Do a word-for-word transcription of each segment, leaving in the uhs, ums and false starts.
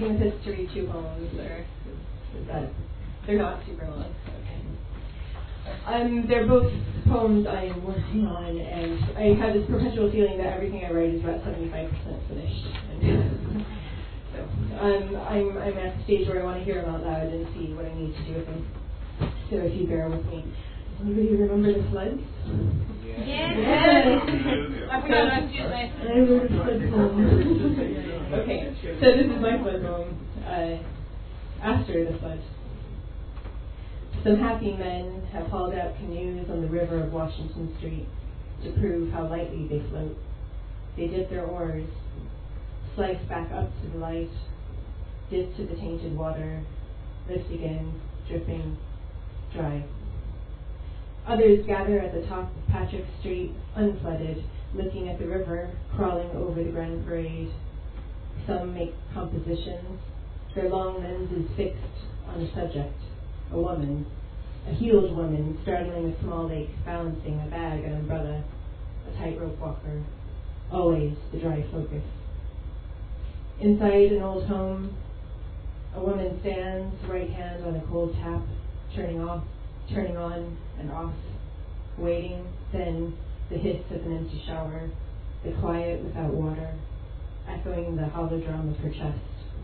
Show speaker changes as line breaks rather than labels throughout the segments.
Keeping with history, two poems there. Is that, they're not super long. Okay. Um, they're both poems I am working on, and I have this perpetual feeling that everything I write is about seventy-five percent finished. And so um, I'm, I'm at the stage where I want to hear them out loud and see what I need to do with them. So if you bear with me. Does anybody remember the floods?
Yes. Yes. I forgot about you.
I wrote a flood poem. Okay, so this is my flood poem. Uh, after the flood. Some happy men have hauled out canoes on the river of Washington Street to prove how lightly they float. They dip their oars, slice back up to the light, dip to the tainted water, lift again, dripping, dry. Others gather at the top of Patrick Street, unflooded, looking at the river crawling over the Grand Parade. Some make compositions, their long lenses fixed on a subject, a woman, a healed woman straddling a small lake, balancing a bag and umbrella, a tightrope walker, always the dry focus. Inside an old home, a woman stands, right hand on a cold tap, turning off, turning on and off, waiting, then the hiss of an empty shower, the quiet without water, echoing the hollow drum of her chest.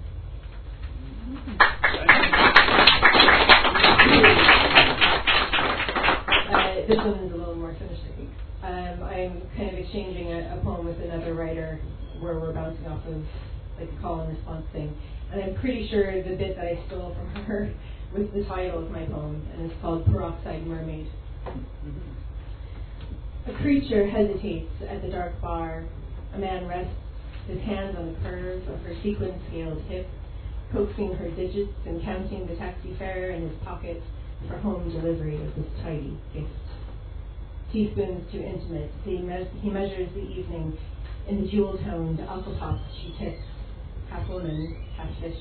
Uh, this one is a little more finished, I think. Um, I'm kind of exchanging a, a poem with another writer where we're bouncing off of like a call and response thing. And I'm pretty sure the bit that I stole from her was the title of my poem, and it's called Peroxide Mermaid. A creature hesitates at the dark bar. A man rests his hand on the curve of her sequin-scaled hip, coaxing her digits and counting the taxi fare in his pocket for home delivery of this tidy gift. Teaspoons too intimate, he, me- he measures the evening in the jewel-toned aquapops she tips, half woman, half fish.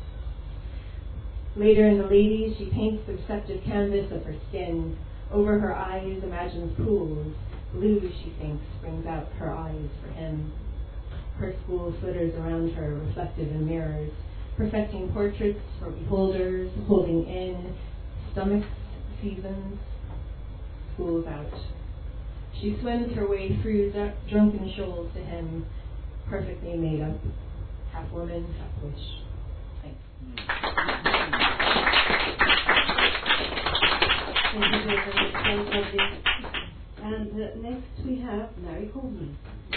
Later in the ladies, she paints the receptive canvas of her skin. Over her eyes, imagines pools. Blue, she thinks, brings out her eyes for him. Her school flitters around her, reflective in mirrors, perfecting portraits for beholders, holding in stomachs, seasons, school's out. She swims her way through d- drunken shoals to him, perfectly made up, half woman, half wish. Thanks.
Thank you very much. And uh, next we have Larry Coleman.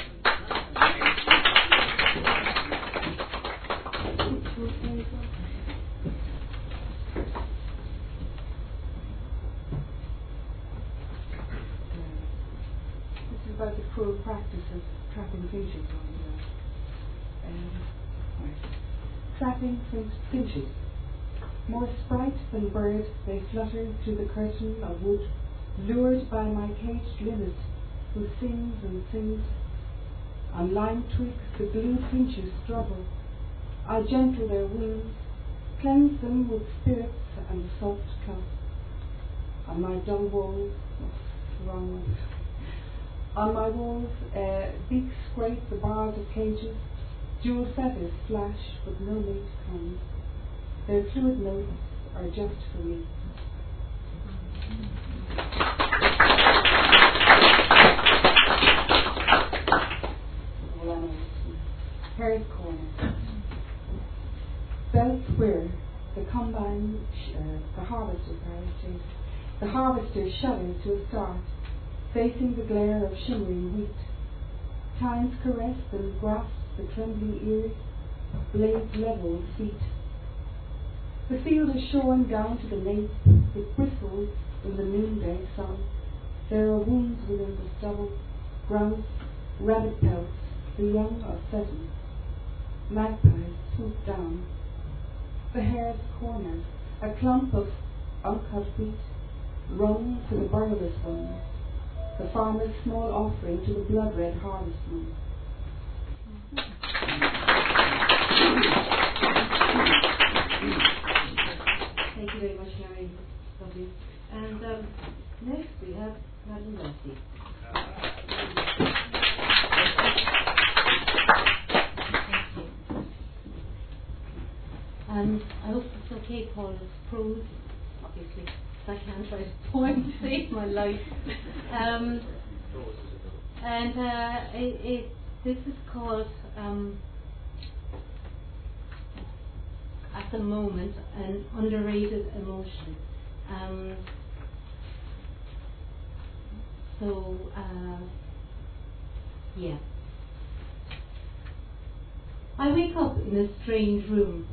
This is about the cruel practice of trapping finches on the um, right. Trapping finches. More sprite than bird, they flutter through the curtain of wood, lured by my caged linnet, who sings and sings. On lime twigs the blue finches struggle. I gentle their wings, cleanse them with spirits and soft cloth. On my dung walls, oh, wrong one. On my walls, uh, beaks scrape the bars of cages, jewel feathers flash, but no mate comes. Their fluid notes are just for me. Harris Corner. Bells whir, the combine, sh- uh, the harvester, sorry, the harvester shudder to a start, facing the glare of shimmering wheat. Times caress and grasp the trembling ears, blades level with feet. The field is shorn down to the nape, it bristles in the noonday sun. There are wounds within the stubble, grouse, rabbit pelts, the young of pheasants. Magpies swoop down. The hare's corner, a clump of uncut wheat, wrung to the burnerless ones, the farmer's small offering to the blood-red harvestman.
Thank you very much, Larry. Lovely. And um, next we have Madam Leslie. Kate Paul's prose, obviously, 'cause I can't write a poem to save my life. Um, and uh, it, it, this is called, um, at the moment, an underrated emotion. Um, so, uh, yeah. I wake up in a strange room.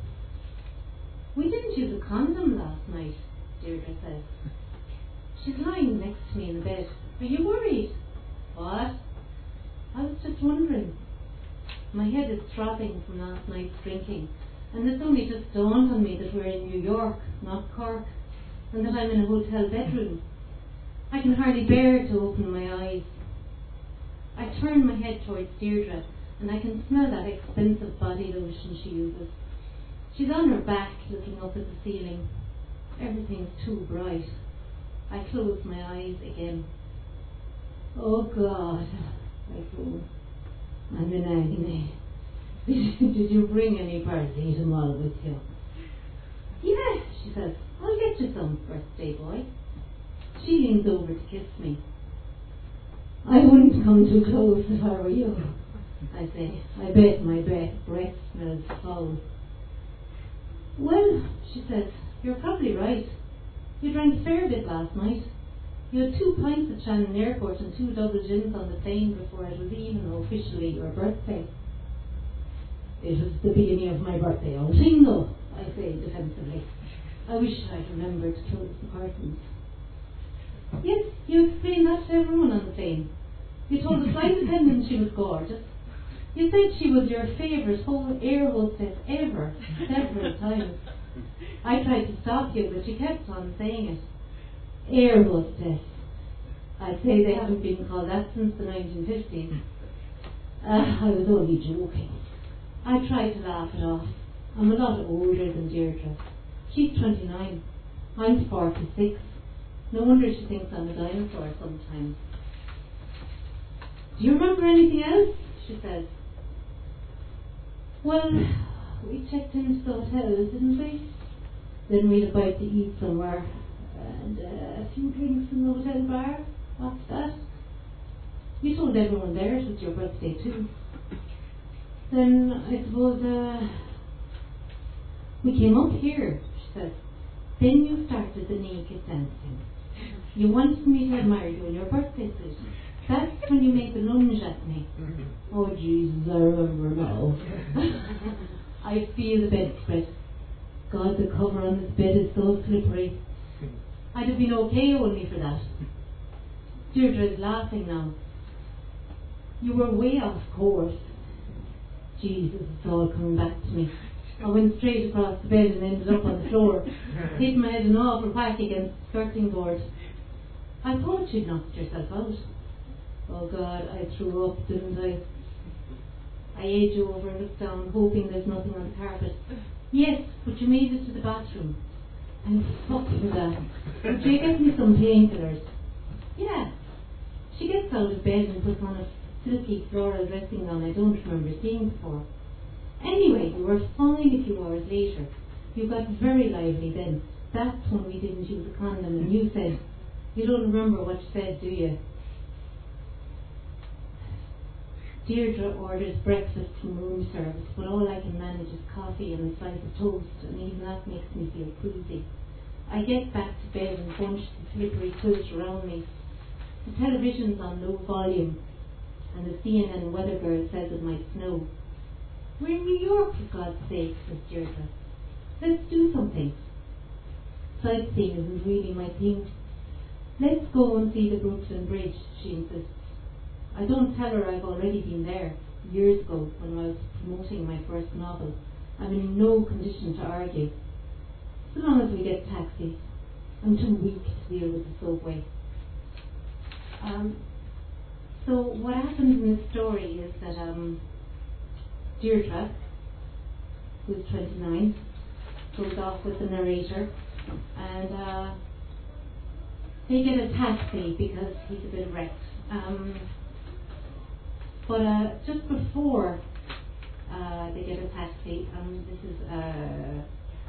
We didn't use a condom last night, Deirdre says. She's lying next to me in the bed. Are you worried? What? I was just wondering. My head is throbbing from last night's drinking, and it's only just dawned on me that we're in New York, not Cork, and that I'm in a hotel bedroom. I can hardly bear to open my eyes. I turn my head towards Deirdre, and I can smell that expensive body lotion she uses. She's on her back, looking up at the ceiling. Everything's too bright. I close my eyes again. Oh God, I groan. I'm in agony. Did you bring any paracetamol with you? Yeah, she says. I'll get you some, birthday boy. She leans over to kiss me. I wouldn't come too close if I were you, I say. I bet my breath, breath smells foul. Well, she says, you're probably right. You drank a fair bit last night. You had two pints at Shannon Airport and two double gins on the plane before it was even officially your birthday. It was the beginning of my birthday outing, though, I say defensively. I wish I'd remembered to close the curtains. Yes, you explained that to everyone on the plane. You told the flight attendant she was gorgeous. You said she was your favourite whole air hostess ever, several times. I tried to stop you, but you kept on saying it. Air hostess. I'd say they haven't been called that since the nineteen fifties. Uh, I was only joking. I tried to laugh it off. I'm a lot older than Deirdre. She's twenty-nine. I'm forty-six. No wonder she thinks I'm a dinosaur sometimes. Do you remember anything else? She says. Well, we checked into the hotel, didn't we? Then we had a bite to eat somewhere, and uh, a few drinks in the hotel bar. What's that? You told everyone there it was your birthday too. Then I suppose uh, we came up here, she says. Then you started the naked dancing. You wanted me to admire you in your birthday suit. That's when you made the lunge at me. Oh Jesus, I remember now. I feel the bedspread. God, the cover on this bed is so slippery. I'd have been okay only for that. Deirdre is laughing now. You were way off course. Jesus, it's all coming back to me. I went straight across the bed and ended up on the floor, hit my head an awful whack against the skirting board. I thought you'd knocked yourself out. Oh God, I threw up, didn't I? I edge over and look down, hoping there's nothing on the carpet. Yes, but you made it to the bathroom. I'm fucked with that. Would you get me some painkillers? Yeah. She gets out of bed and puts on a silky floral dressing gown I don't remember seeing before. Anyway, we were fine a few hours later. You got very lively then. That's when we didn't use a condom, and you said, you don't remember what you said, do you? Deirdre orders breakfast from room service, but all I can manage is coffee and a slice of toast, and even that makes me feel queasy. I get back to bed and bunch the slippery quilt around me. The television's on low volume, and the C N N weather girl says it might snow. We're in New York, for God's sake, says Deirdre. Let's do something. Sightseeing isn't really my thing. Let's go and see the Brooklyn Bridge, she insists. I don't tell her I've already been there, years ago, when I was promoting my first novel. I'm in no condition to argue. So long as we get taxis. I'm too weak to deal with the subway. Um, so what happens in this story is that um, Deirdre, who's twenty-nine, goes off with the narrator, and uh, they get a taxi because he's a bit wrecked. Um, but uh, just before uh, they get a taxi, um, this is uh,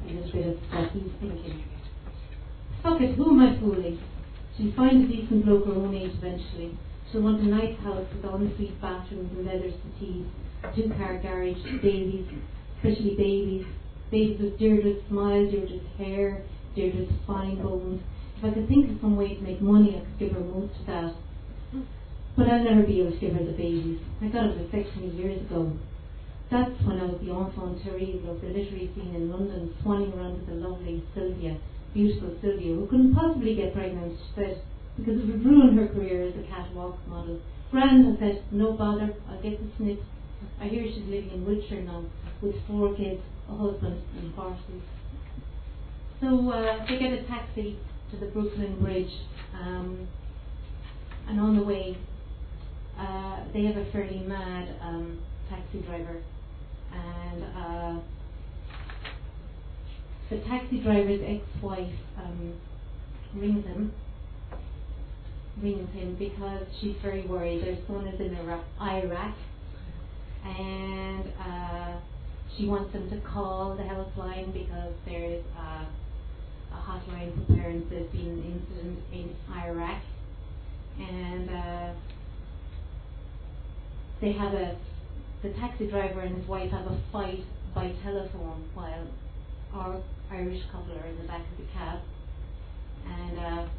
a little bit of what he's thinking. Fuck it, who am I fooling? She'll find a decent bloke her own age eventually. She'll want a nice house with ensuite bathrooms and leather settees, two-car garage, babies, especially babies, babies with Deirdre's smile, Deirdre's hair, Deirdre's fine bones. If I could think of some way to make money, I could give her most of that. But I'll never be able to give her the babies. I got a vasectomy years ago. That's when I was the enfant terrible of the literary scene in London, swanning around with the lovely Sylvia, beautiful Sylvia, who couldn't possibly get pregnant, she said, because it would ruin her career as a catwalk model. Grand, I said, no bother, I'll get the snip. I hear she's living in Wiltshire now, with four kids, a husband and horses. So uh, they get a taxi to the Brooklyn Bridge, um, and on the way, uh, they have a fairly mad um, taxi driver, and uh, the taxi driver's ex-wife um, rings him, rings him because she's very worried. Their son is in Iraq, Iraq and uh, she wants him to call the helpline because there's uh, a hotline for parents. There's been an incident in Iraq, and uh, they have a the taxi driver and his wife have a fight by telephone while our Irish couple are in the back of the cab, and uh,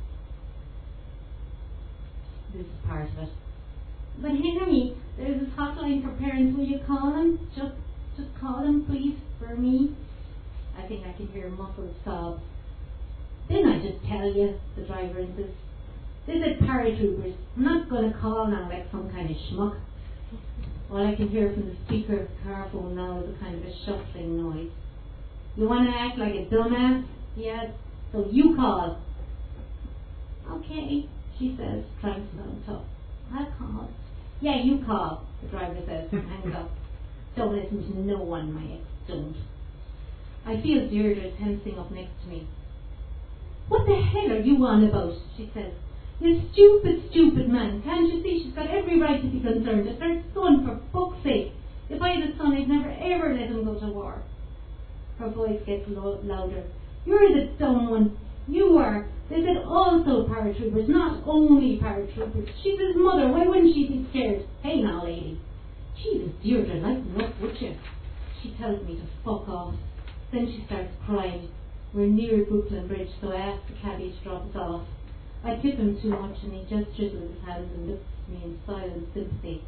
this is part of it. But Henry, there's this hotline for parents. Will you call them? Just, just call them, please, for me. I think I can hear a muffled sob. Didn't I just tell you? The driver insists. They said paratroopers. I'm not going to call now like some kind of schmuck. All I can hear from the speaker of the car phone now is a kind of a shuffling noise. You want to act like a dumbass? Yes. So you call. Okay, she says, trying to sound tough. I'll call. Yeah, you call, the driver says, and hangs up. Don't listen to no one, my ex, don't. I feel Deirdre tensing up next to me. What the hell are you on about? She says. You stupid, stupid man. Can't you see she's got every right to be concerned? It's her son, for fuck's sake. If I had a son, I'd never ever let him go to war. Her voice gets lo- louder. You're the dumb one. You are. They said also paratroopers, not only paratroopers. She's his mother. Why wouldn't she be scared? Hey now, lady. Jesus, Deirdre, lighten up, would you? She tells me to fuck off. Then she starts crying. We're near Brooklyn Bridge, so I ask the cabbie to drop us off. I tip him too much, and he just drizzles his hands and looks at me in silent sympathy.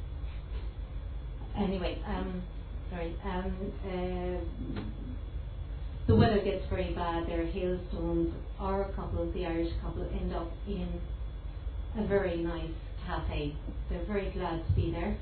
Anyway, um, sorry, um, uh, the weather gets very bad. There are hailstones. Our couple, the Irish couple, end up in a very nice cafe. They're very glad to be there.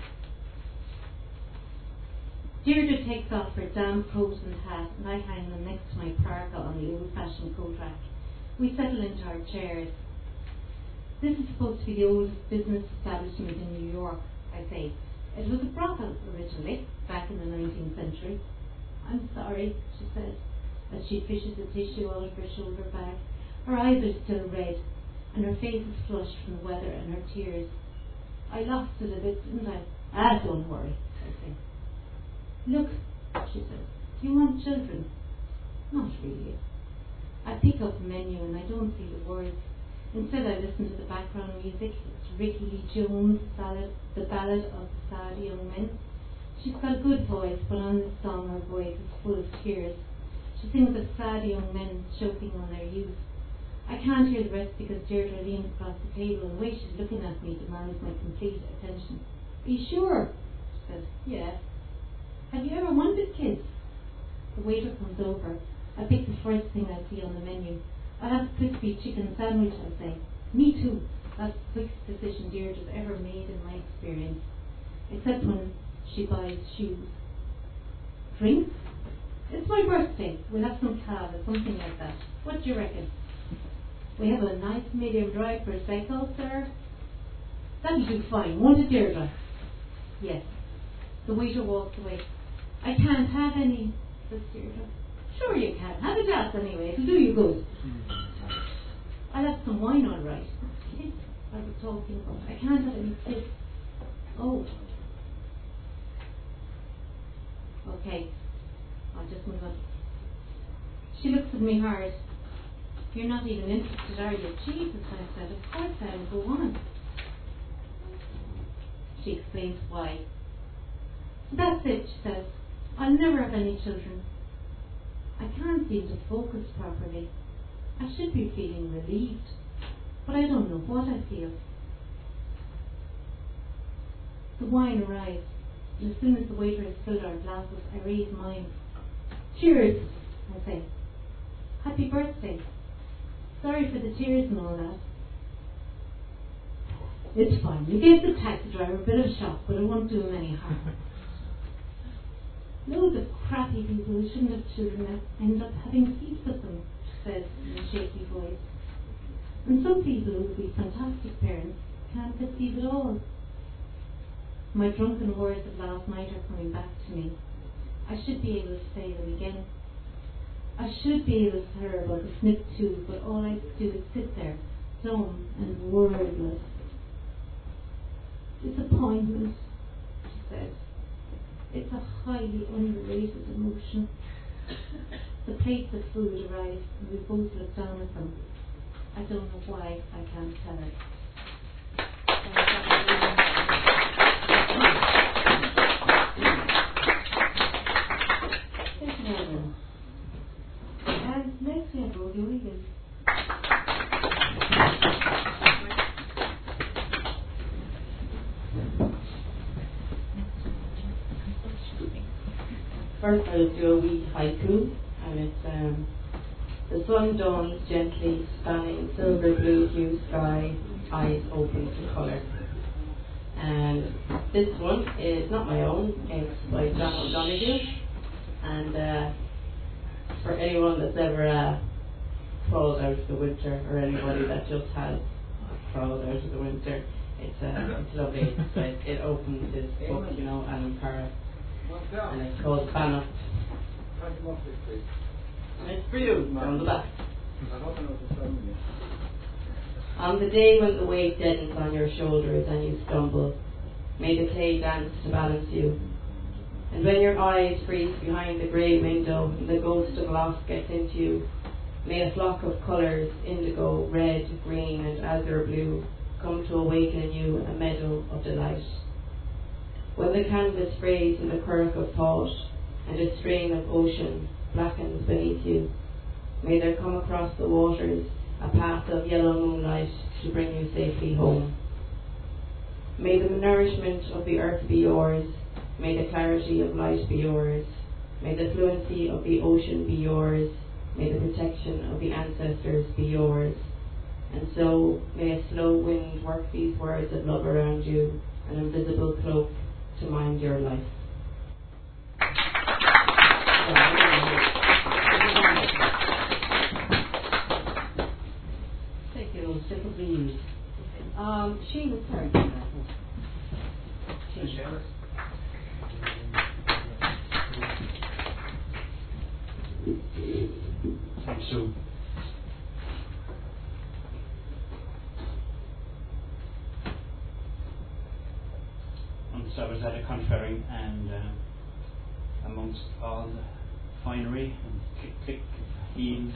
Deirdre takes off her damp coat and hat, and I hang them next to my parka on the old-fashioned coat rack. We settle into our chairs. This is supposed to be the oldest business establishment in New York, I say. It was a brothel originally, back in the nineteenth century. I'm sorry, she says, as she fishes a tissue out of her shoulder bag. Her eyes are still red, and her face is flushed from the weather and her tears. I lost it a bit, didn't I? Ah, don't worry, I say. Look, she says, do you want children? Not really. I pick up the menu and I don't see the words. Instead I listen to the background music. It's Ricky Lee Jones' ballad, The Ballad of the Sad Young Men. She's got a good voice, but on this song her voice is full of tears. She sings of sad young men choking on their youth. I can't hear the rest because Deirdre leans across the table and the way she's looking at me demands my complete attention. Are you sure? She says, yeah. Have you ever wanted kids? The waiter comes over. I pick the first thing I see on the menu. I'll have a crispy chicken sandwich, I say. Me too. That's the quickest decision Deirdre's ever made in my experience. Except when she buys shoes. Drinks? It's my birthday. We'll have some cava, something like that. What do you reckon? We have a nice medium dry prosecco, sir. That'll do fine, won't it, Deirdre? Yes. The waiter walks away. I can't have any, says Deirdre. Sure you can. Have a glass anyway. It'll do you good. I'll have some wine, all right. Kids, I was talking about. I can't have any kids. Oh. Okay. I'll just move on. She looks at me hard. You're not even interested, are you? Jesus, I said, of course I'll go on. She explains why. So that's it, she says. I'll never have any children. I can't seem to focus properly. I should be feeling relieved, but I don't know what I feel. The wine arrives, and as soon as the waiter has filled our glasses, I raise mine. Cheers, I say. Happy birthday. Sorry for the tears and all that. It's fine. You gave the taxi driver a bit of a shock, but it won't do him any harm. Loads of crappy people who shouldn't have children end up having heaps of them, she says in a shaky voice. And some people who would be fantastic parents can't conceive at all. My drunken words of last night are coming back to me. I should be able to say them again. I should be able to tell her about the snip too, but all I do is sit there, dumb and wordless. Disappointment, she says. It's a highly underrated emotion. The plates of food arrive and we both look down at them. I don't know why I can't tell her. And next we have Roddy Wiggins.
First I'll do a wee haiku, and it's um, the sun dawns gently, spanning silver blue hue sky, eyes open to colour. And this one is not my own, it's by John O'Donoghue, and uh, for anyone that's ever uh, crawled out of the winter, or anybody that just has crawled out of the winter, it's, uh, it's lovely. It's, it, it opens his book, you know, Alan Parra. And it's called Bannock. And it's for you, on the back. On the day when the weight deadens on your shoulders and you stumble, may the clay dance to balance you. And when your eyes freeze behind the grey window and the ghost of loss gets into you, may a flock of colours, indigo, red, green and azure blue, come to awaken you a meadow of delight. When the canvas frays in the kirk of thought, and a strain of ocean blackens beneath you, may there come across the waters a path of yellow moonlight to bring you safely home. May the nourishment of the earth be yours, may the clarity of light be yours, may the fluency of the ocean be yours, may the protection of the ancestors be yours, and so may a slow wind work these words of love around you, an invisible cloak to mind your life. Take it all simple use. Um, she was sorry. She
Thanks, Sue. So I was at a conferring, and uh, amongst all the finery and click click heels,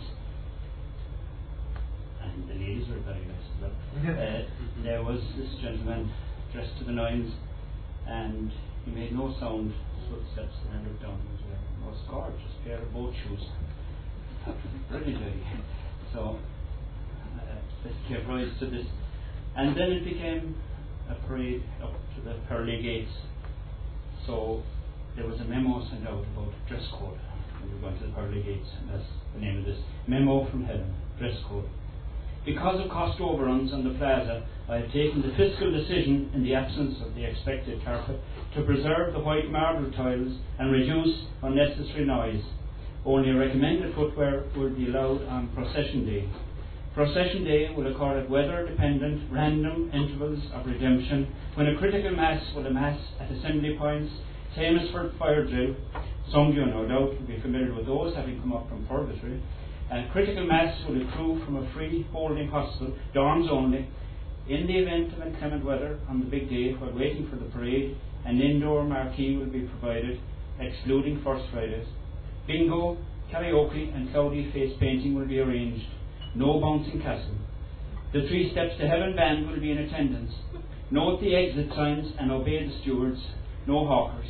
and the ladies were very nice as well, uh, there was this gentleman dressed to the nines, and he made no sound, his footsteps, and I looked down, he was wearing a most gorgeous pair of boat shoes. Brilliant. So uh, let's give rise to this, and then it became a parade up to the pearly gates. So there was a memo sent out about dress code when we were going to the pearly gates, and that's the name of this memo from heaven, dress code. Because of cost overruns on the plaza, I have taken the fiscal decision, in the absence of the expected carpet, to preserve the white marble tiles and reduce unnecessary noise. Only recommended footwear will be allowed on procession day. Procession day will occur at weather-dependent, random intervals of redemption, when a critical mass will amass at assembly points, same as for fire drill. Some of you, no doubt, will be familiar with those, having come up from purgatory. And critical mass will accrue from a free holding hospital, dorms only. In the event of inclement weather on the big day, while waiting for the parade, an indoor marquee will be provided, excluding First Fridays. Bingo, karaoke and cloudy face painting will be arranged. No bouncing castle. The Three Steps to Heaven band will be in attendance. Note the exit signs and obey the stewards. No hawkers.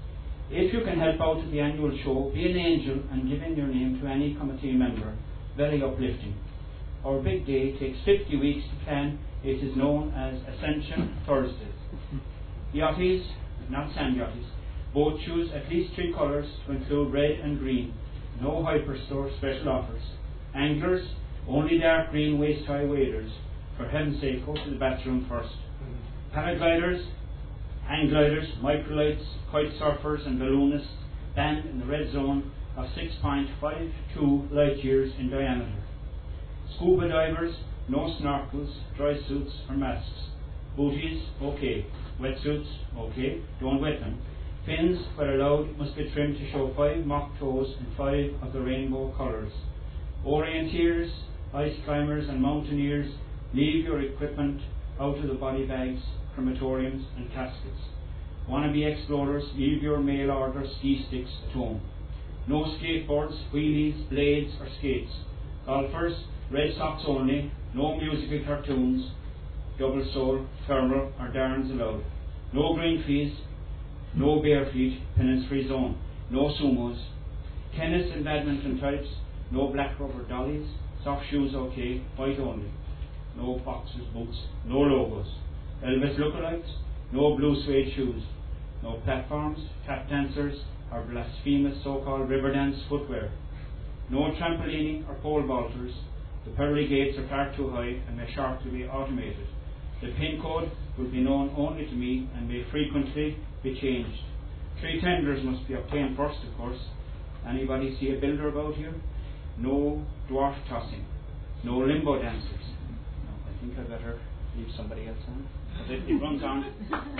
If you can help out at the annual show, be an angel and give in your name to any committee member. Very uplifting. Our big day takes fifty weeks to plan. It is known as Ascension Thursdays. Yachties, not sand yachties, both choose at least three colours to include red and green. No hyperstore special offers. Anglers, only dark green waist-high waders. For heaven's sake, go to the bathroom first. Paragliders, hang gliders, microlights, kite surfers and balloonists banned in the red zone of six point five two light years in diameter. Scuba divers, no snorkels, dry suits or masks. Booties, okay. Wetsuits, okay. Don't wet them. Fins, where allowed, must be trimmed to show five mock toes and five of the rainbow colours. Orienteers, ice climbers and mountaineers, leave your equipment out of the body bags, crematoriums and caskets. Wannabe explorers, leave your mail order ski sticks at home. No skateboards, wheelies, blades or skates. Golfers, red socks only, no musical cartoons, double sole, thermal or darns allowed. No green fees, no bare feet, penance-free zone. No sumos. Tennis and badminton types, no black rubber dollies, soft shoes okay, white only. No boxers, boots, no logos. Elvis lookalikes, no blue suede shoes. No platforms, tap dancers or blasphemous so-called river dance footwear. No trampolining or pole vaulters. The pearly gates are far too high and may shortly be automated. The PIN code will be known only to me and may frequently be changed. Three tenders must be obtained first, of course. Anybody see a builder about here? No dwarf tossing. No limbo dancers. No, I think I better leave somebody else on. But it, it runs on.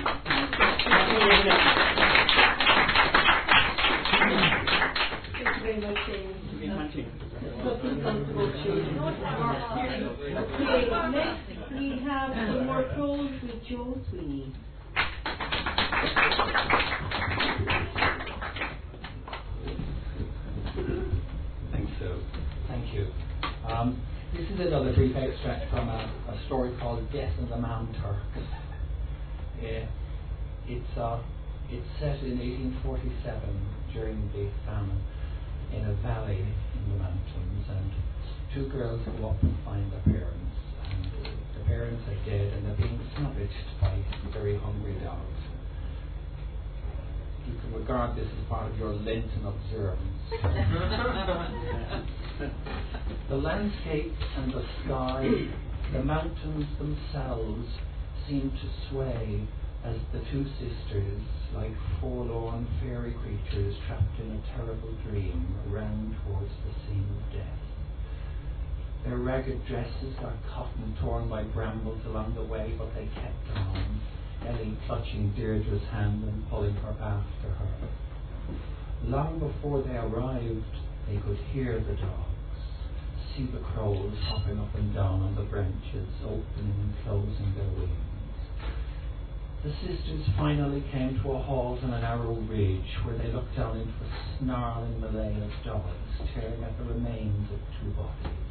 Thank you very much, James.
We continue.
Something comfortable children. Okay, next we have some more pros with Joe Sweeney.
Thanks, Sue. Thank you. Um, this is another brief extract from a, a story called Death of the Man Turks. Uh, it's, uh, it's set in eighteen forty-seven during the famine in a valley in the mountains, and two girls go up and find their parents, and the parents are dead and they're being savaged by very hungry dogs. You can regard this as part of your Lenten observance. The landscape and the sky, the mountains themselves seem to sway as the two sisters, like forlorn fairy creatures trapped in a terrible dream, ran towards the scene of death. Their ragged dresses are cotton torn by brambles along the way, but they kept on, Ellie clutching Deirdre's hand and pulling her after her. Long before they arrived, they could hear the dogs, see the crows hopping up and down on the branches, opening and closing their wings. The sisters finally came to a halt on a narrow ridge where they looked down into a snarling melee of dogs tearing at the remains of two bodies.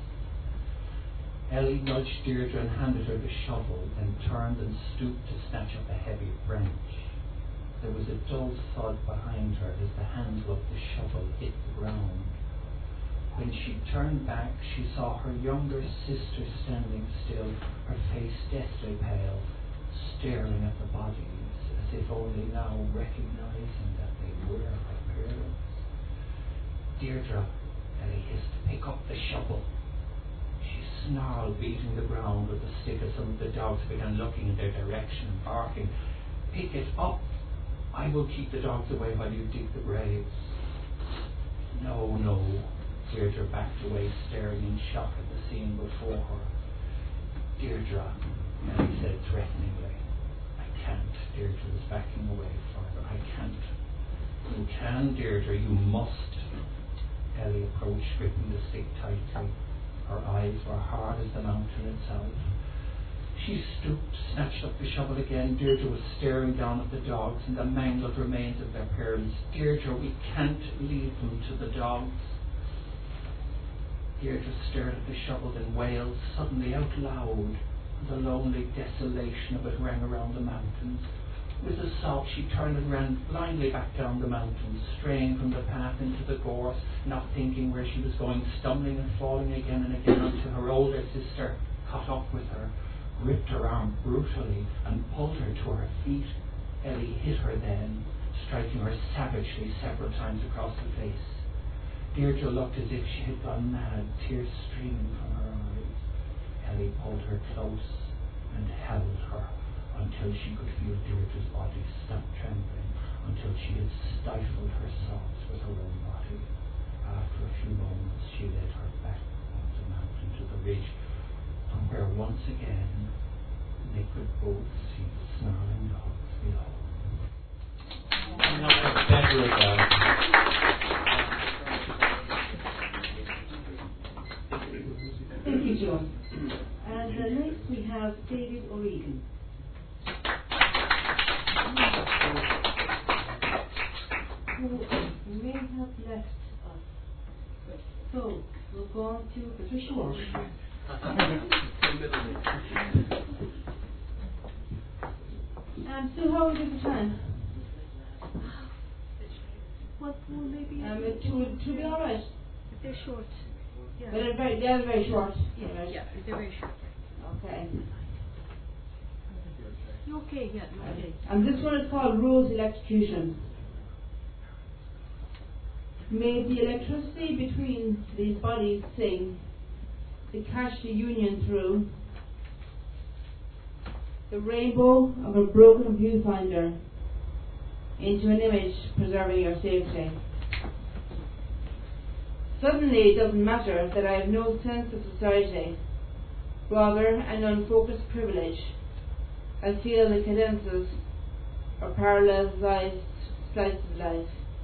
Ellie nudged Deirdre and handed her the shovel, then turned and stooped to snatch up a heavy branch. There was a dull thud behind her as the handle of the shovel hit the ground. When she turned back, she saw her younger sister standing still, her face deathly pale, staring at the bodies, as if only now recognizing that they were her parents. Deirdre, Ellie hissed, pick up the shovel. She snarled, beating the ground with the stick as some of the dogs began looking in their direction, barking, pick it up. I will keep the dogs away while you dig the graves. No, no. Deirdre backed away, staring in shock at the scene before her. Deirdre, Ellie said threateningly. I can't. Deirdre was backing away further. I can't. You can, Deirdre, you must. Ellie approached, gripping the stick tightly. Her eyes were hard as the mountain itself. She stooped, snatched up the shovel again. Deirdre was staring down at the dogs and the mangled remains of their parents. Deirdre, we can't leave them to the dogs. Deirdre stared at the shovel, then wailed suddenly out loud, and the lonely desolation of it rang around the mountains. With a sob she turned and ran blindly back down the mountains, straying from the path into the gorse, not thinking where she was going, stumbling and falling again and again until her older sister caught up with her, gripped her arm brutally and pulled her to her feet. Ellie hit her then, striking her savagely several times across the face. Deirdre looked as if she had gone mad, tears streaming from her eyes. Ellie pulled her close and held her until she could feel Deirdre's body stop trembling, until she had stifled her sobs with her own body. After a few moments she led her back on the mountain to the ridge, from where once again they could both see the snarling dogs below.
I'm not much better at that.
Thank you, John. And uh, next we have David O'Regan. Who may have left us. So, we'll go on to Patricia Walsh. Um, so how are we doing for time?
What will they be?
Um, it should, should be alright.
If they're short. Yeah.
But they're very, they're very short.
Yeah,
Right.
yeah, they're very short.
Okay.
You okay? Yeah, you okay?
And this one is called Rose Electrocution. May the electricity between these bodies sing, to catch the union through the rainbow of a broken viewfinder into an image preserving your safety. Suddenly it doesn't matter that I have no sense of society, rather an unfocused privilege. I feel the cadences or parallel slices of life.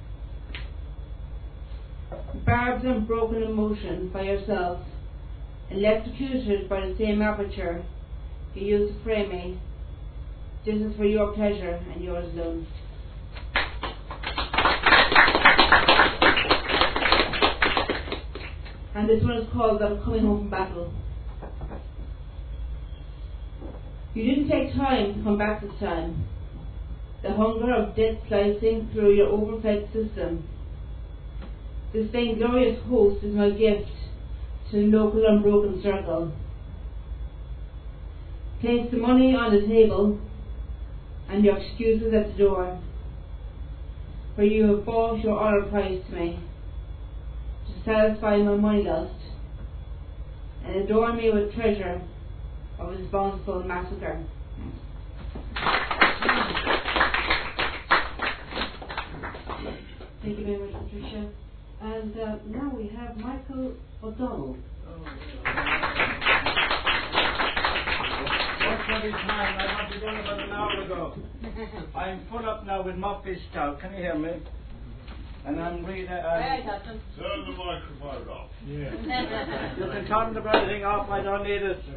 Barbed and broken emotion by yourself, electrocuted by the same aperture you used to frame me. This is for your pleasure and yours alone. And this one is called I'm Coming Home from Battle. You didn't take time to come back this time. The hunger of death slicing through your overfed system. This vainglorious host is my gift to the local unbroken circle. Place the money on the table and your excuses at the door. For you have bought your honour price to me, to satisfy my money lust, and adorn me with treasure of responsible massacre. Thank you very much, Patricia. And uh, now we have Michael O'Donnell.
What's bloody time? I want to done about an hour ago. I'm full up now with Muffy Stout. Can you hear me? And I'm reading. Um,
Turn
the microphone off.
Yeah. You can turn the bloody thing off. I don't need it.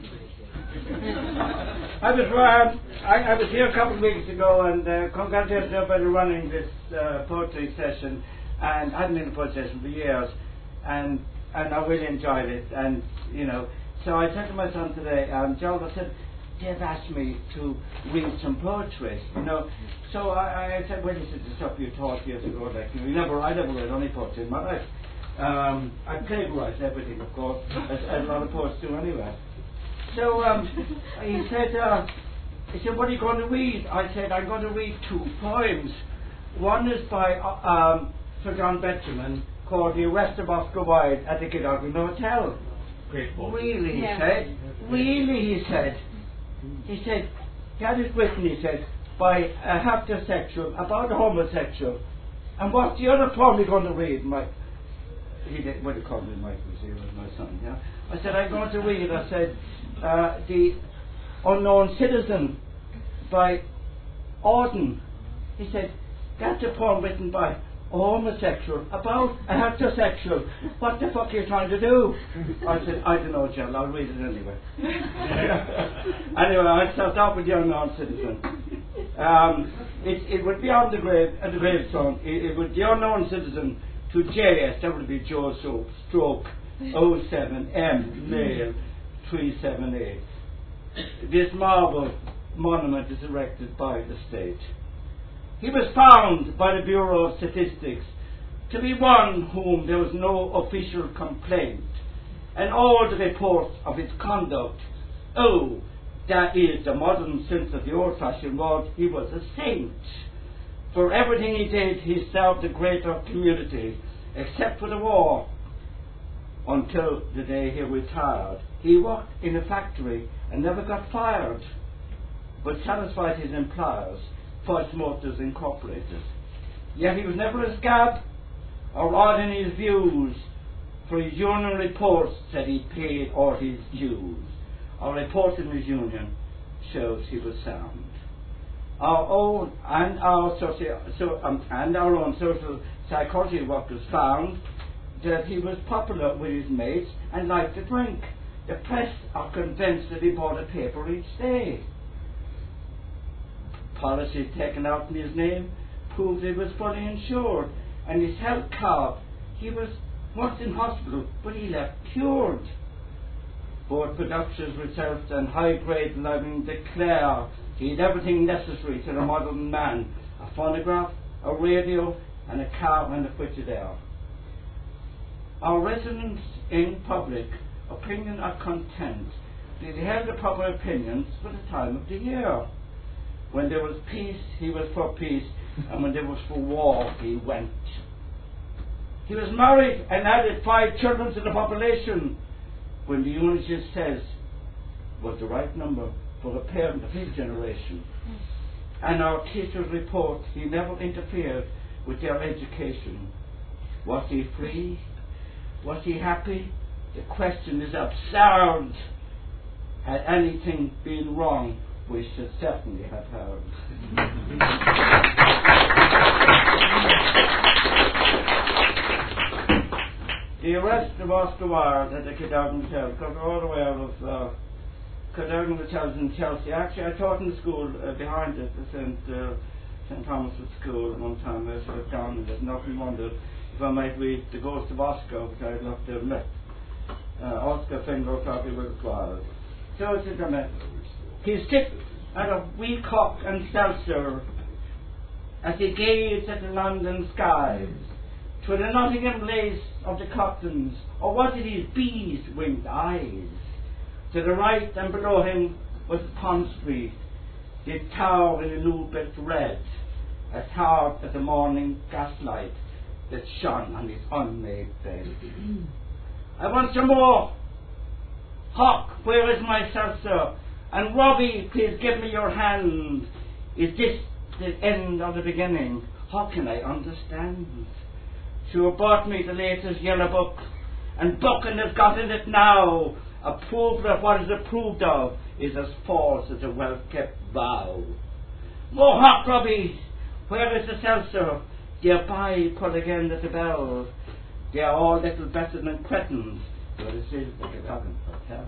I was um, I, I was here a couple of weeks ago, and uh, congratulations everybody running this uh, poetry session. And I hadn't been in a poetry session for years, and and I really enjoyed it. And you know, so I said to my son today, um, Joel, I said, they've asked me to read some poetry, you know. So I, I said, well, this is the stuff you taught years ago. Like, you never, I never read any poetry in my life. Um, I plagiarised everything, of course, as, as a lot of poets do anyway. So um, he said, uh, he said, what are you going to read? I said, I'm going to read two poems. One is by uh, um, Sir John Betjeman, called The Arrest of Oscar Wilde at the Cadogan Hotel.
Great book.
Really, he
Yeah.
said. Really, he said. He said, that is written, he said, by a heterosexual, about a homosexual. And what's the other poem you're going to read, Mike? He did, what do you call me, Mike was here with my son, yeah? I said, I'm going to read, I said, uh, The Unknown Citizen by Auden. He said, that's a poem written by a homosexual about a heterosexual. What the fuck are you trying to do? I said, I don't know, Jill, I'll read it anyway. Anyway, I start off with The Unknown Citizen. Um, it, it would be on the grave, uh, the gravestone. It, it would The Unknown Citizen to J S, that would be Joe so, Stroke, oh seven M, male, three seven eight. This marble monument is erected by the state. He was found by the Bureau of Statistics to be one whom there was no official complaint, and all the reports of his conduct, oh, that is the modern sense of the old-fashioned word, he was a saint. For everything he did, he served the greater community, except for the war, until the day he retired. He worked in a factory and never got fired, but satisfied his employers, Fudge Motors Incorporated. Yet he was never a scab or odd in his views, for his union reports said he paid all his dues. Our report in his union shows he was sound. Our own and our socio, so, um, and our own social psychology workers found that he was popular with his mates and liked to drink. The press are convinced that he bought a paper each day. Policies taken out in his name proved he was fully insured, and his health card, he was once in hospital, but he left cured. Both productions, research and high-grade living declare he had everything necessary to the modern man: a phonograph, a radio, and a car and a Frigidaire. Our residents in public opinion are content that he held the proper opinions for the time of the year. When there was peace, he was for peace, and when there was for war, he went. He was married and added five children to the population, when the eulogists says was the right number for a parent of his generation. And our teachers report he never interfered with their education. Was he free? Was he happy? The question is absurd. Had anything been wrong, we should certainly have heard. The arrest of Oscar Wilde at the Cadogan Hotel, because we're all aware of uh, Cadogan Hotels in Chelsea. Actually, I taught in the school uh, behind it, the Saint Uh, Saint Thomas's School, at one time. I sort of down and there's nothing wondered if I might read The Ghost of Oscar, which I'd love to have met. Uh, Oscar Fingal probably was Wilde. So it's a uh, he sipped at a wee cock and seltzer as he gazed at the London skies, to the Nottingham lace of the cottons, or was it his bees-winged eyes? To the right and below him was Pond Street, the tower in a new built red, as hard as the morning gaslight that shone on his unmade bed. I want some more. Hawk, where is my seltzer? And Robbie, please give me your hand. Is this the end of the beginning? How can I understand? She bought me the latest yellow book, and Buchan has got in it now. Approval of what is approved of is as false as a well-kept vow. More hot, Robbie. Where is the seltzer? Dear Bye put again at the bell. They are all little better than cretins, but this is the Cadogan Hotel.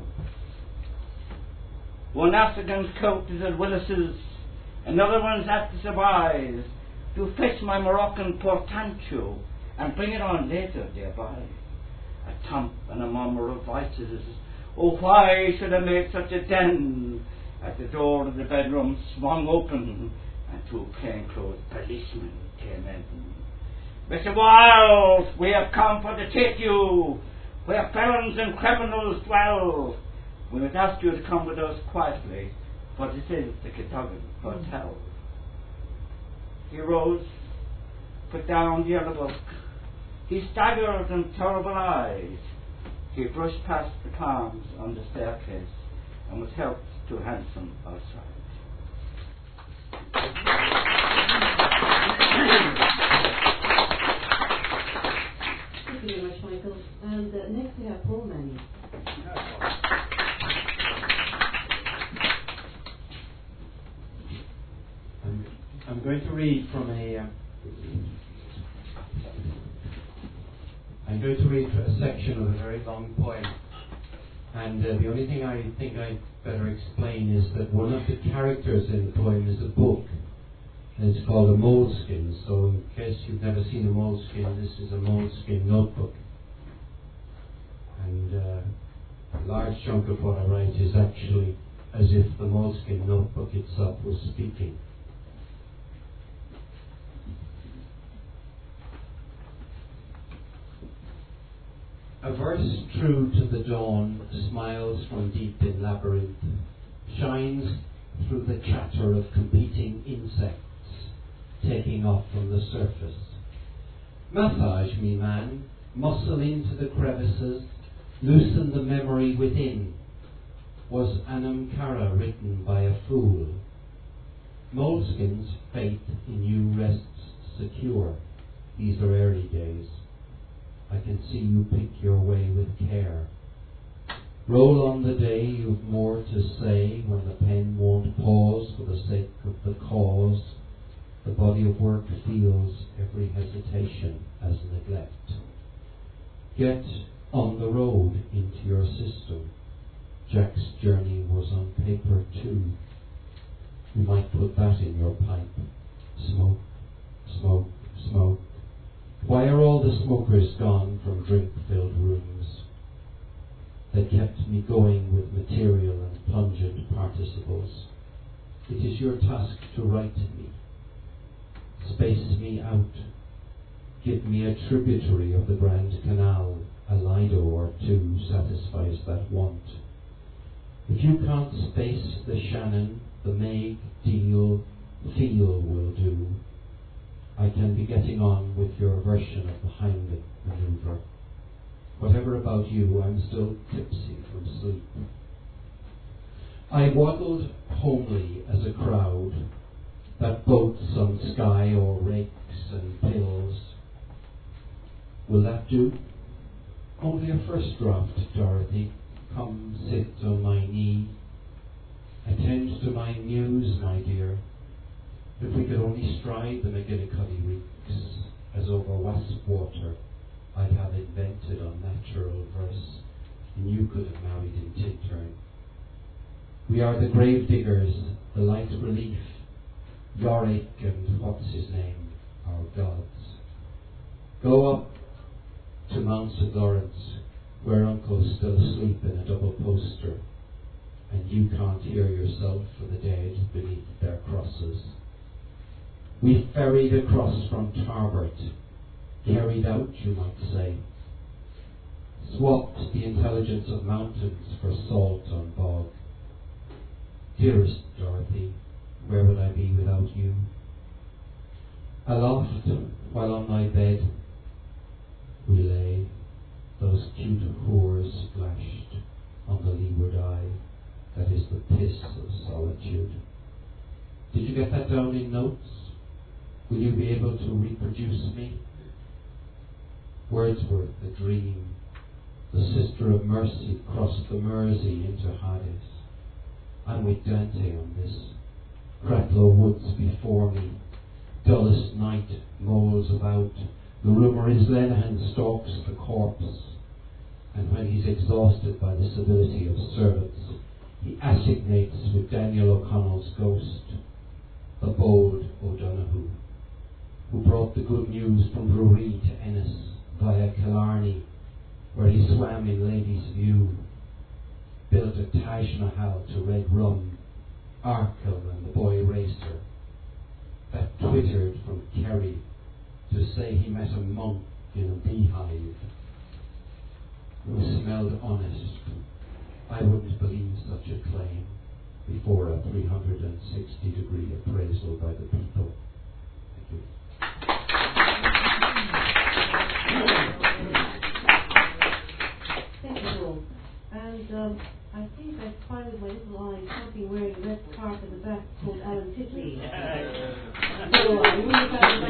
One African's coat is at Willis's, another one's at the Savoy's. Do fetch my Moroccan portancho and bring it on later, dear Bye. A thump and a murmur of voices. Oh, why should I make such a den? As the door of the bedroom swung open, and two plainclothes policemen came in. Mister Wilde, we have come for to take you where felons and criminals dwell. We must ask you to come with us quietly, for this is the Cadogan Hotel. He rose, put down the yellow book. He staggered in terrible eyes. He brushed past the palms on the staircase and was helped to a hansom outside.
Thank you very much, Michael. And uh, next we have Paul Manning.
I'm, I'm going to read from a. Uh, I'm going to read a section of a very long poem, and uh, the only thing I think I better explain is that one of the characters in the poem is a book, and it's called a moleskin. So, in case you've never seen a moleskin, this is a moleskin notebook, large chunk of what I write is actually as if the Moleskine notebook itself was speaking. A verse true to the dawn smiles from deep in labyrinth, shines through the chatter of competing insects taking off from the surface. Massage me, man, muscle into the crevices, loosen the memory within. Was Anam Cara written by a fool? Moleskine's faith in you rests secure. These are early days. I can see you pick your way with care. Roll on the day you've more to say when the pen won't pause for the sake of the cause. The body of work feels every hesitation as neglect. Get on the road into your system. Jack's journey was on paper too. You might put that in your pipe. Smoke, smoke, smoke. Why are all the smokers gone from drink-filled rooms? They kept me going with material and pungent participles. It is your task to write me. Space me out. Give me a tributary of the Grand Canal. A Lido or two satisfies that want. If you can't space the Shannon, the Meg, Deal, Feel will do. I can be getting on with your version of the Heimlich maneuver. Whatever about you, I'm still tipsy from sleep. I waddled homely as a crowd that boats on sky or rakes and pills. Will that do? Only a first draft, Dorothy. Come sit on my knee. Attend to my muse, my dear. If we could only stride the McGillicuddy reeks, as over wasp water, I'd have invented unnatural verse, and you could have married in Tintern. We are the grave diggers, the light relief, Yorick and what's his name, our gods. Go up to Mount Saint Lawrence, where Uncle's still asleep in a double poster, and you can't hear yourself for the dead beneath their crosses. We ferried across from Tarbert, carried out, you might say, swapped the intelligence of mountains for salt on bog. Dearest Dorothy, where would I be without you? Aloft, while on my bed we lay, those cute whores flashed on the leeward eye, that is the piss of solitude. Did you get that down in notes? Will you be able to reproduce me? Wordsworth, the dream, the sister of mercy, crossed the Mersey into Hades. I'm with Dante on this. Cracklow woods before me, dullest night moles about. The rumour is Lenehan stalks the corpse, and when he's exhausted by the civility of servants, he assignates with Daniel O'Connell's ghost, the bold O'Donoghue, who brought the good news from Brewery to Ennis via Killarney, where he swam in Lady's View, built a Taj Mahal to Red Rum, Arkell and the boy racer, that twittered from Kerry to say he met a monk in a beehive who smelled honest. I wouldn't believe such a claim before a three hundred sixty degree appraisal by the people. Thank you.
Thank you, Joel. And um, I think I spotted my little eye something wearing a red scarf in the back called Alan Titley. So I really thought it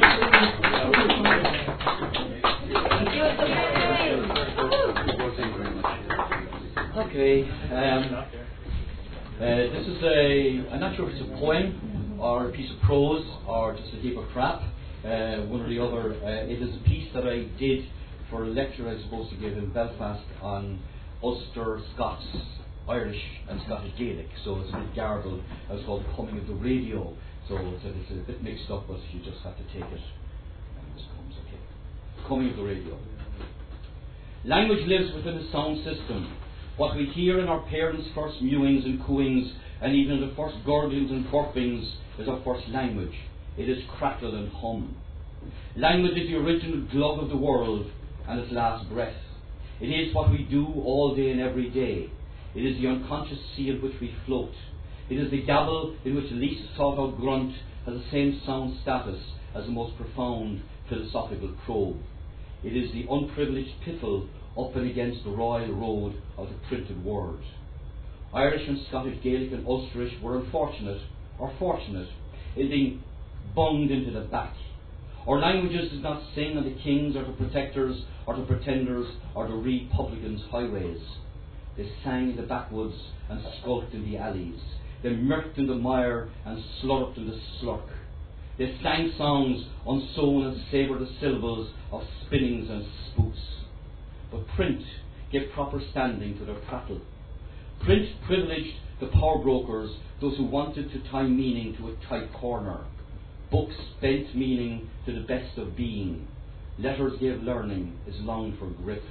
Okay, um, uh, this is a, I'm not sure if it's a poem or a piece of prose or just a heap of crap, uh, one or the other. Uh, it is a piece that I did for a lecture I was supposed to give in Belfast on Ulster Scots, Irish and Scottish Gaelic, so it's a bit garbled. It was called Coming of the Radio, so it's a, it's a bit mixed up, but you just have to take it. And this comes okay. Coming of the Radio. Language lives within a sound system. What we hear in our parents' first mewings and cooings, and even in the first gurglings and burpings, is our first language. It is crackle and hum. Language is the original glug of the world and its last breath. It is what we do all day and every day. It is the unconscious sea in which we float. It is the gabble in which the least thought-out grunt has the same sound status as the most profound philosophical probe. It is the unprivileged piffle up and against the royal road of the printed word. Irish and Scottish Gaelic and Ulsterish were unfortunate, or fortunate, in being bunged into the back. Our languages did not sing on the kings or the protectors or the pretenders or the republicans' highways. They sang in the backwoods and skulked in the alleys. They murked in the mire and slurped in the slurk. They sang songs unsown and savoured the syllables of spinnings and spooks. But print gave proper standing to their prattle. Print privileged the power brokers, those who wanted to tie meaning to a tight corner. Books bent meaning to the best of being. Letters gave learning as longed for grip.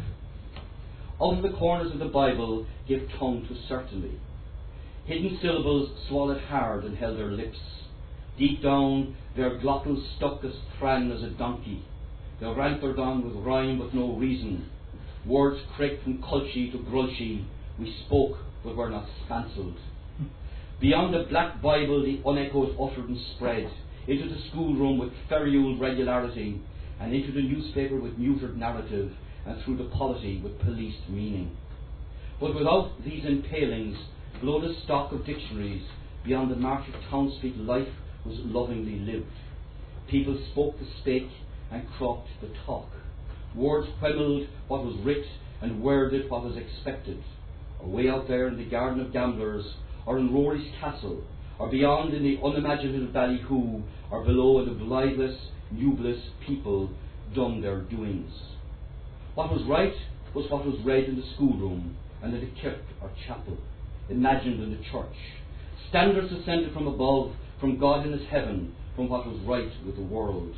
Out of the corners of the Bible gave tongue to certainty. Hidden syllables swallowed hard and held their lips. Deep down, their glottals stuck as thran as a donkey. They rankered on with rhyme but no reason. Words creaked from culchy to grulchy. We spoke but were not spancelled. Beyond the black Bible the unechoed utterance spread, into the schoolroom with feruled regularity, and into the newspaper with neutered narrative, and through the polity with policed meaning. But without these impalings glowed a stock of dictionaries. Beyond the march of townspeak life was lovingly lived. People spoke the spake and croaked the talk. Words whembled what was writ and worded what was expected. Away out there in the garden of gamblers, or in Rory's castle, or beyond in the unimaginative ballyhoo, or below in the blitheless, nubless people done their doings. What was right was what was read in the schoolroom and in the kirk or chapel, imagined in the church. Standards descended from above, from God in his heaven, from what was right with the world.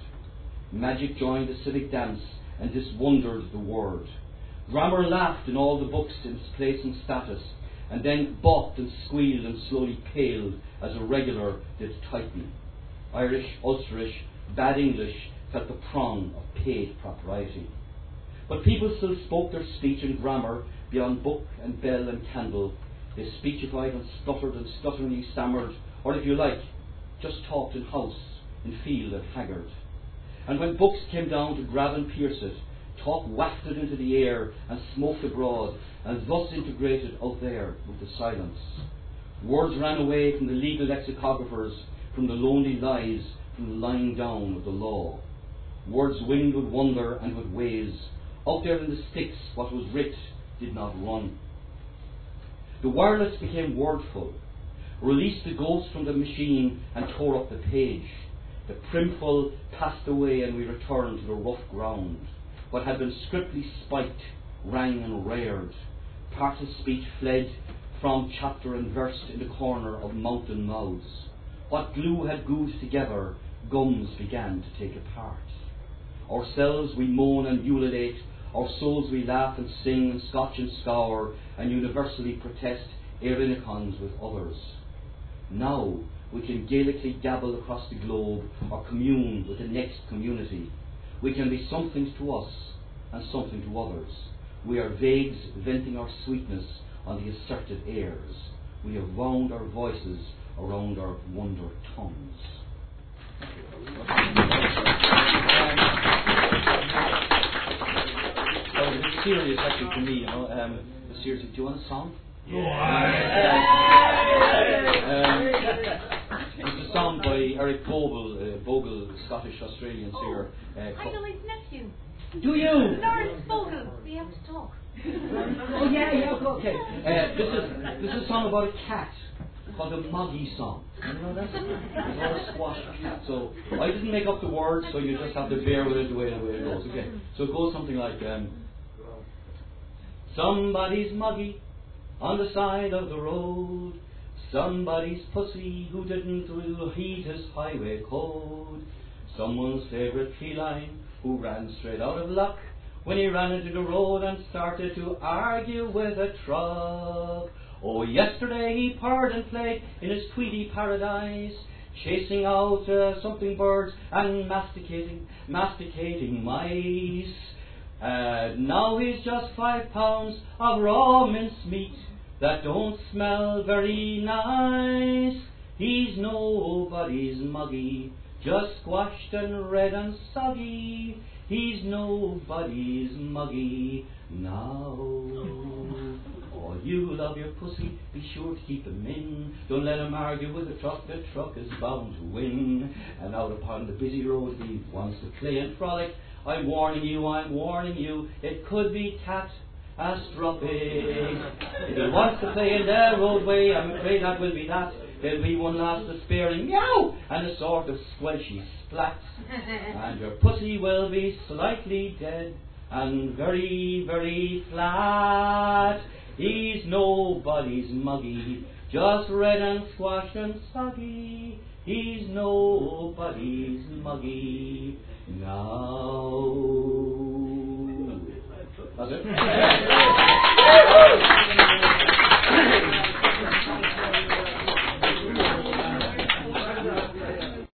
Magic joined the civic dance, and this wondered the word. Grammar laughed in all the books in its place and status, and then balked and squealed and slowly paled as a regular did tighten. Irish, Ulsterish, bad English felt the prong of paid propriety. But people still spoke their speech in grammar beyond book and bell and candle. They speechified and stuttered and stutteringly stammered, or if you like, just talked in house, in field and haggard. And when books came down to grab and pierce it, talk wafted into the air and smoked abroad, and thus integrated out there with the silence. Words ran away from the legal lexicographers, from the lonely lies, from the lying down of the law. Words winged with wonder and with ways. Out there in the sticks what was writ did not run. The wireless became wordful, released the ghost from the machine and tore up the page. The primful passed away and we returned to the rough ground. What had been scriptly spiked rang and rared. Parts of speech fled from chapter and verse in the corner of mountain mouths. What glue had glued together, gums began to take apart. Ourselves we moan and ululate, our souls we laugh and sing and scotch and scour, and universally protest erinicons with others. Now we can Gaelically gabble across the globe or commune with the next community. We can be somethings to us and something to others. We are vagues venting our sweetness on the asserted airs. We have wound our voices around our wonder tongues. Well, it's serious actually to me, you know. Um, it's serious. Do you want a song? Yeah. Um, it's a song by Eric Bogle, uh, Bogle, Scottish Australian singer. Uh,
I know his nephew.
Do you?
Lawrence Bogle. We have to talk.
Oh yeah, yeah, okay. Uh, this is this is a song about a cat called the Moggy song. You know that's it's about a squash cat. So I didn't make up the words, so you just have to bear with it the way the way it goes. Okay. So it goes something like um, somebody's Moggy on the side of the road. Somebody's pussy who didn't heed his highway code. Someone's favourite feline who ran straight out of luck when he ran into the road and started to argue with a truck. Oh, yesterday he purred and played in his Tweedy paradise, chasing out uh, something birds and masticating, masticating mice. Uh, now he's just five pounds of raw minced meat that don't smell very nice. He's nobody's muggy, just squashed and red and soggy. He's nobody's muggy now. Oh, you love your pussy, be sure to keep him in. Don't let him argue with the truck, the truck is bound to win. And out upon the busy road he wants to play and frolic. I'm warning you, I'm warning you, it could be catastrophic. If he wants to play in the roadway, I'm afraid that will be that. There'll be one last despairing meow and a sort of squelchy splat. And your pussy will be slightly dead and very, very flat. He's nobody's muggy, just red and squashed and soggy. He's nobody's muggy now. That's it.